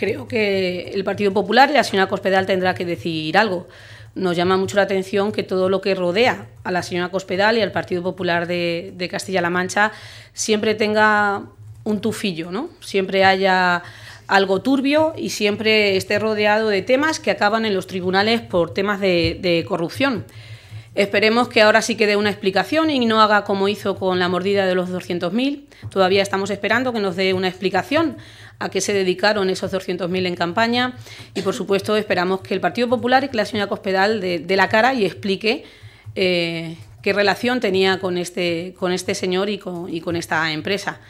creo que el Partido Popular y la señora Cospedal tendrá que decir algo. Nos llama mucho la atención que todo lo que rodea a la señora Cospedal y al Partido Popular de Castilla-La Mancha siempre tenga un tufillo, ¿no? Siempre haya algo turbio y siempre esté rodeado de temas que acaban en los tribunales por temas de corrupción. Esperemos que ahora sí que dé una explicación y no haga como hizo con la mordida de los 200.000. Todavía estamos esperando que nos dé una explicación a qué se dedicaron esos 200.000 en campaña y, por supuesto, esperamos que el Partido Popular y que la señora Cospedal dé la cara y explique qué relación tenía con este señor y con esta empresa.